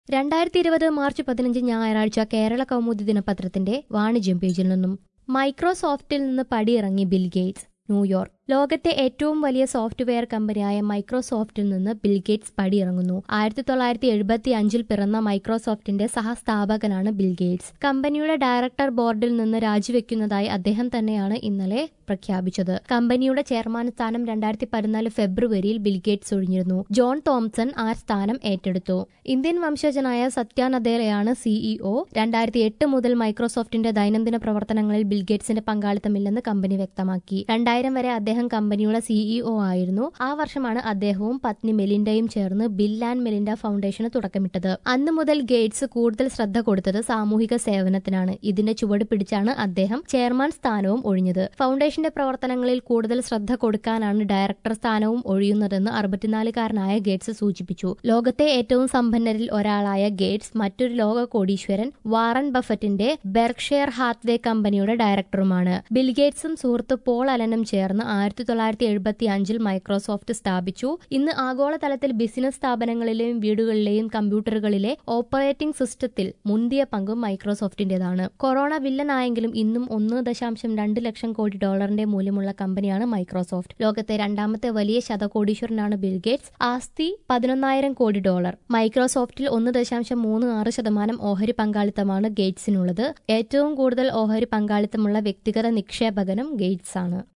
2020 March 15 ഞായറാഴ്ച കേരള കൗമുദി ദിനപത്രത്തിന്റെ വാണിജ്യം പേജിൽ നിന്നും മൈക്രോസോഫ്റ്റിൽ നിന്ന് പടിയിറങ്ങി ബിൽ ഗേറ്റ്സ്. ന്യൂയോർക്ക്. ലോകത്തെ ഏറ്റവും വലിയ സോഫ്റ്റ്വെയർ കമ്പനിയായ മൈക്രോസോഫ്റ്റിൽ നിന്ന് ബിൽ ഗേറ്റ്സ് പടിയിറങ്ങുന്നു. 1975 പിറന്ന മൈക്രോസോഫ്റ്റിന്റെ സഹസ്ഥാപകനാണ് ബിൽ ഗേറ്റ്സ്. കമ്പനിയുടെ ഡയറക്ടർ ബോർഡിൽ നിന്ന് രാജിവെക്കുന്നതായി അദ്ദേഹം തന്നെയാണ് ഇന്നലെ പ്രഖ്യാപിച്ചത്. കമ്പനിയുടെ ചെയർമാൻ സ്ഥാനം 2014 ഫെബ്രുവരിയിൽ ബിൽ ഗേറ്റ്സ് ഒഴിഞ്ഞിരുന്നു. ജോൺ തോംസൺ ആ സ്ഥാനം ഏറ്റെടുത്തു. ഇന്ത്യൻ വംശജനായ സത്യ നദേലയാണ് സിഇഒ. 2008 മുതൽ മൈക്രോസോഫ്റ്റിന്റെ ദൈനംദിന പ്രവർത്തനങ്ങളിൽ ബിൽ ഗേറ്റ്സിന്റെ പങ്കാളിത്തമില്ലെന്ന് കമ്പനി വ്യക്തമാക്കി. 2000 വരെ അദ്ദേഹം കമ്പനിയുടെ സിഇഒ ആയിരുന്നു. ആ വർഷമാണ് അദ്ദേഹവും പത്നി മെലിൻഡയും ചേർന്ന് ബിൽ ആൻഡ് മെലിൻഡ ഫൗണ്ടേഷന് തുടക്കമിട്ടത്. അന്നു മുതൽ ഗേറ്റ്സ് കൂടുതൽ ശ്രദ്ധ കൊടുത്തത് സാമൂഹിക സേവനത്തിനാണ്. ഇതിന്റെ ചുവട് പിടിച്ചാണ് അദ്ദേഹം ചെയർമാൻ സ്ഥാനവും ഒഴിഞ്ഞത്. ഫൗണ്ടേഷന്റെ പ്രവർത്തനങ്ങളിൽ കൂടുതൽ ശ്രദ്ധ കൊടുക്കാനാണ് ഡയറക്ടർ സ്ഥാനവും ഒഴിയുന്നതെന്ന് 64-കാരനായ ഗേറ്റ്സ് സൂചിപ്പിച്ചു. ലോകത്തെ ഏറ്റവും സമ്പന്നരിൽ ഒരാളായ ഗേറ്റ്സ് മറ്റൊരു ലോക കോടീശ്വരൻ വാറൻ ബഫറ്റിന്റെ ബെർക്ക്ഷയർ ഹാത്വേ കമ്പനിയുടെ ഡയറക്ടറുമാണ്. ബിൽ ഗേറ്റ്സും സുഹൃത്ത് പോൾ അലനും ചേർന്ന് 1975 മൈക്രോസോഫ്റ്റ് സ്ഥാപിച്ചു. ഇന്ന് ആഗോളതലത്തിൽ ബിസിനസ് സ്ഥാപനങ്ങളിലെയും വീടുകളിലെയും കമ്പ്യൂട്ടറുകളിലെ ഓപ്പറേറ്റിംഗ് സിസ്റ്റത്തിൽ മുന്തിയ പങ്കും മൈക്രോസോഫ്റ്റിന്റേതാണ്. കൊറോണ വില്ലനായെങ്കിലും ഇന്നും $1.2 ലക്ഷം കോടി മൂല്യമുള്ള കമ്പനിയാണ് മൈക്രോസോഫ്റ്റ്. ലോകത്തെ രണ്ടാമത്തെ വലിയ ശതകോടീശ്വരനാണ് ബിൽ ഗേറ്റ്സ്. ആസ്തി $11,000 കോടി. മൈക്രോസോഫ്റ്റിൽ 1.36% ഓഹരി പങ്കാളിത്തമാണ് ഗേറ്റ്സിനുള്ളത്. ഏറ്റവും കൂടുതൽ ഓഹരി പങ്കാളിത്തമുള്ള വ്യക്തിഗത നിക്ഷേപകനും ഗേറ്റ്സ് ആണ്.